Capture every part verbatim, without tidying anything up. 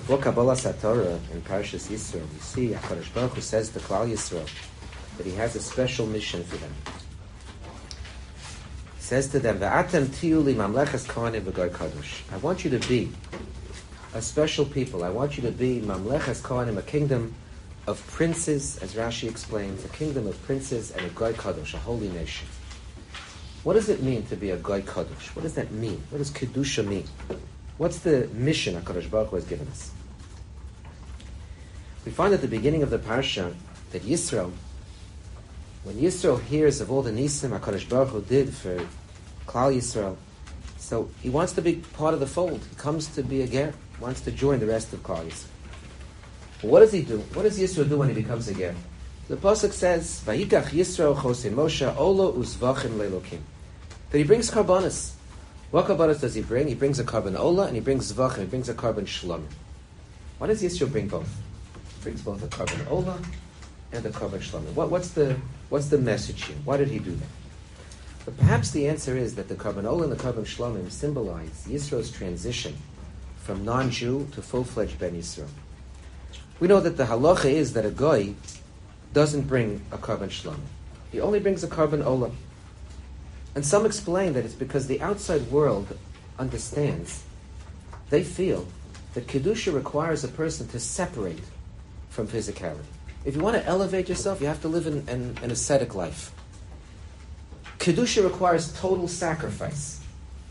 Before Kabbalah Satorah in Parashas Yisrael, you see HaKadosh Baruch Hu says to Klal Yisrael that He has a special mission for them. He says to them, "V'atem tiyu li mamleches kohanim v'goy kadosh." I want you to be a special people. I want you to be mamleches kohanim, a kingdom of princes, as Rashi explains, a kingdom of princes and a goy kadosh, a holy nation. What does it mean to be a goy kadosh? What does that mean? What does kedusha mean? What's the mission HaKadosh Baruch Hu has given us? We find at the beginning of the parsha that Yisrael, when Yisrael hears of all the nisim HaKadosh Baruch Hu did for Klal Yisrael, so he wants to be part of the fold. He comes to be a ger, wants to join the rest of Klal Yisrael. But what does he do? What does Yisrael do when he becomes a ger? The pasuk says, "Vayikach Yisrael Chosei Moshe Olo Uzvachim Leilokim." That he brings karbanos. What karbanos does he bring? He brings a carbon ola and he brings zvachim. He brings a carbon shlom. Why does Yisrael bring both? He brings both a carbon ola and a carbon shlom. What, what's the what's the message here? Why did he do that? But perhaps the answer is that the carbon ola and the carbon shlomim symbolize Yisrael's transition from non-Jew to full-fledged Ben Yisrael. We know that the halacha is that a goy doesn't bring a carbon shlom. He only brings a carbon ola. And some explain that it's because the outside world understands, they feel that Kedusha requires a person to separate from physicality. If you want to elevate yourself, you have to live in, in an ascetic life. Kedusha requires total sacrifice.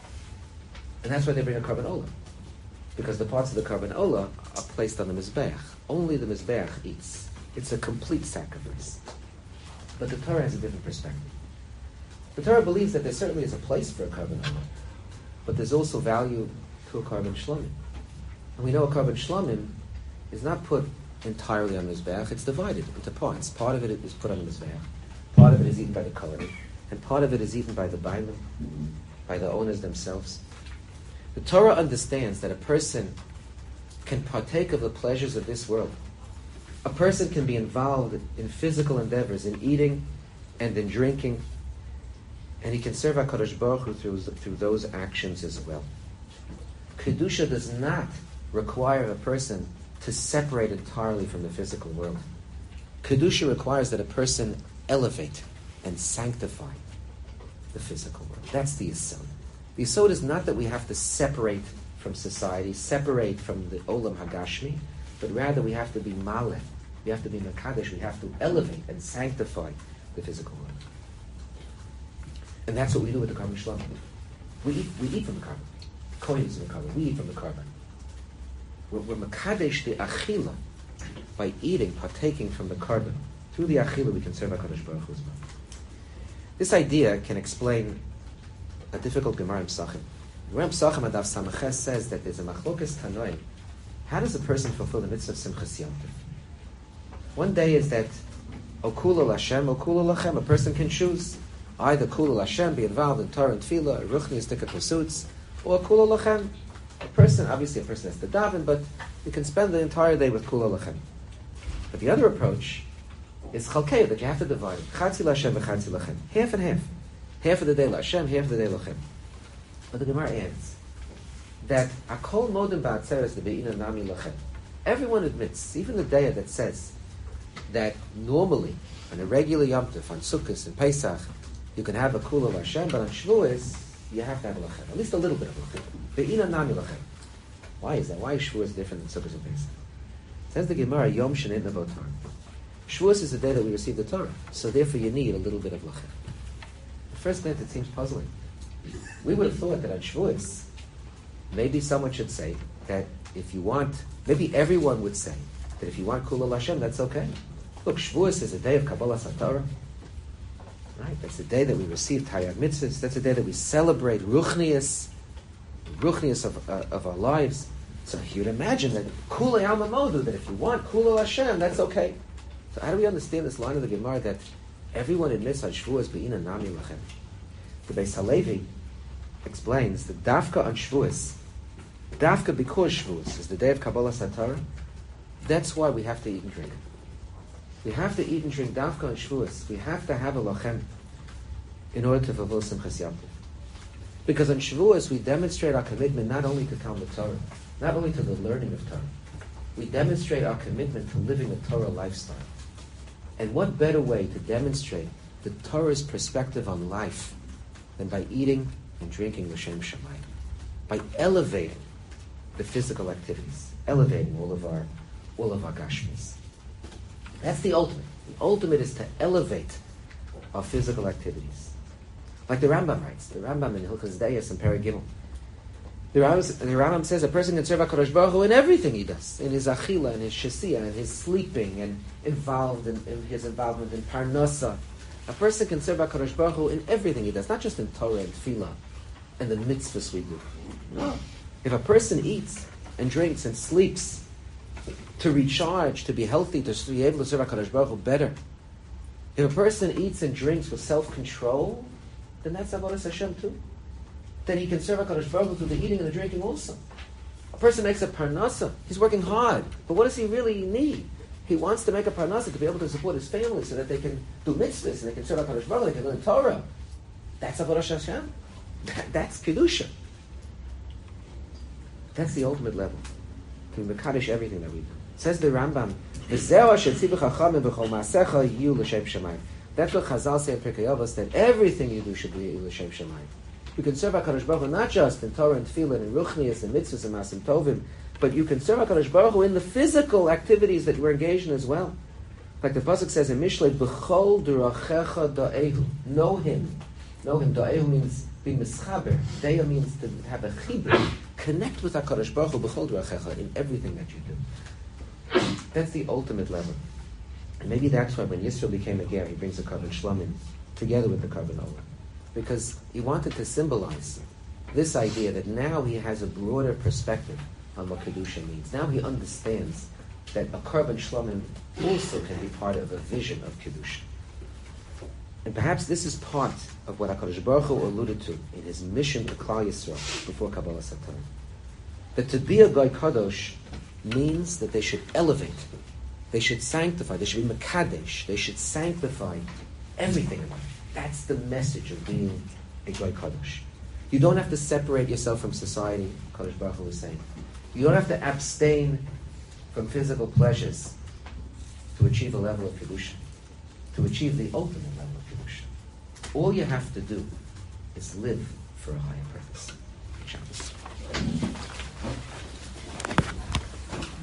And that's why they bring a carbon ola. Because the parts of the carbon ola are placed on the Mizbeach. Only the Mizbeach eats. It's a complete sacrifice. But the Torah has a different perspective. The Torah believes that there certainly is a place for a carbon ola, but there's also value to a carbon shlomim. And we know a carbon shlomim is not put entirely on the Mizbeach, it's divided into parts. Part of it is put on the Mizbeach, part of it is eaten by the Kohanim, and part of it is eaten by the Bailim, by the owners themselves. The Torah understands that a person can partake of the pleasures of this world. A person can be involved in physical endeavors, in eating and in drinking, and he can serve HaKadosh Baruch Hu through, through those actions as well. Kedusha does not require a person to separate entirely from the physical world. Kedusha requires that a person elevate and sanctify the physical world. That's the Yisod. The Yisod is not that we have to separate from society, separate from the Olam Hagashmi, but rather we have to be Maleh, we have to be Mekadesh, we have to elevate and sanctify the physical world. And that's what we do with the carbon shlom. We eat, we eat from the carbon. The kohen is from the carbon. We eat from the carbon. We're, we're makadesh the achila by eating, partaking from the carbon. Through the achila, we can serve HaKadosh Baruch Hu as well. This idea can explain a difficult Gemara in Pesachim. Gemara in Pesachim Adav Samaches says that there's a machlokas tanoim. How does a person fulfill the mitzvah of Simchas Yom Tov? One day is that okula l'Hashem, okula l'Lachem. A person can choose. Either Kula Hashem, be involved in Torah and Tefillah, Ruchnius, Dika pursuits, or Kula Lachem. A person, obviously a person has to daven, but you can spend the entire day with Kula Lachem. But the other approach is Chalkei, that you have to divide. Chatzi Lashem v'chatzi Lachem. Half and half. Half of the day Lashem, half of the day Lachem. But the Gemara adds that Akol Modim Ba'atzeres the Be'ina Nami Lachem. Everyone admits, even the day that says that normally, on a regular Yom Tov, on Sukkot and Pesach, you can have a kula Hashem, but on Shavuos, you have to have a lachem. At least a little bit of lachem. Be'ina nami lachem. Why is that? Why is Shavuos different than Sukkot and Pesach? Says the Gemara, Yom Shenit Navotar. Shavuos is the day that we receive the Torah, so therefore you need a little bit of lachem. At first glance, it seems puzzling. We would have thought that on Shavuos, maybe someone should say that if you want, maybe everyone would say that if you want kula Hashem, that's okay. Look, Shavuos is a day of Kabbalah Satorah. Right? That's the day that we receive Taryag Mitzvahs. That's the day that we celebrate Ruchnius, Ruchnius of, uh, of our lives. So you'd imagine that Kula Alma Modu, that if you want Kula Hashem, that's okay. So how do we understand this line of the Gemara that everyone admits on Shavuos Be'ina Nami Lachem? The Beis Halevi explains that Dafka on Shavuos, Dafka because Shavuos is the day of Kabbalah Satorah, that's why we have to eat and drink. We have to eat and drink Dafka on Shavuos. We have to have a lachem in order to fulfill Simchas Yom Tov. Because on Shavuos we demonstrate our commitment not only to Talmud Torah, not only to the learning of Torah, we demonstrate our commitment to living a Torah lifestyle. And what better way to demonstrate the Torah's perspective on life than by eating and drinking L'Shem Shamayim, by elevating the physical activities, elevating all of our all of our gashmis. That's the ultimate. The ultimate is to elevate our physical activities. Like the Rambam writes, the Rambam in Hilchos Deis and Perek Gimel. The Rambam, the Rambam says a person can serve HaKadosh Baruch Hu in everything he does, in his achila, in his shasiya, in his sleeping, and involved in, in his involvement in parnasa. A person can serve HaKadosh Baruch Hu in everything he does, not just in Torah and Tefillah and the mitzvahs we do. No. If a person eats and drinks and sleeps to recharge, to be healthy, to be able to serve HaKadosh Baruch Hu better, if a person eats and drinks with self-control, then that's Avodas Hashem too. Then he can serve HaKadosh Baruch Hu through the eating and the drinking also. A person makes a parnasa. He's working hard. But what does he really need? He wants to make a parnasa to be able to support his family so that they can do mitzvahs and they can serve HaKadosh Baruch Hu, they can learn Torah. That's Avodas Hashem. That, that's Kedusha. That's the ultimate level. To mekadosh everything that we do. Says the Rambam, V'zeh asher tzivu chachamim v'chol ma'asecha yiyu l'shem shamayim. That's what Chazal say in Pirkei Avos, that everything you do should be l'shem shamayim. You can serve HaKadosh Baruch Hu not just in Torah and Tefillah and Ruchnias and Mitzvahs and Masim Tovim, but you can serve HaKadosh Baruch Hu in the physical activities that we're engaged in as well. Like the Pasuk says in Mishlei, B'chol d'rachecha da'ehu. Know him. Know him. Da'ehu means be mischaber. De'ah means to have a chibur. Connect with HaKadosh Baruch Hu b'chol d'rachecha in everything that you do. That's the ultimate level. And maybe that's why when Yisro became a ger, he brings the Karban Shlomim together with the Karban Olah. Because he wanted to symbolize this idea that now he has a broader perspective on what Kedusha means. Now he understands that a Karban Shlomim also can be part of a vision of Kedusha. And perhaps this is part of what HaKadosh Baruch Hu alluded to in his mission to Klal Yisrael before Kabbalah Satan. That to be a Goy Kadosh means that they should elevate, they should sanctify, they should be Mekadesh, they should sanctify everything in life. That's the message of being a Goy Kadosh. You don't have to separate yourself from society, Kadosh Baruch Hu was saying. You don't have to abstain from physical pleasures to achieve a level of Kedusha, to achieve the ultimate level of Kedusha. All you have to do is live for a higher purpose. Shabbos.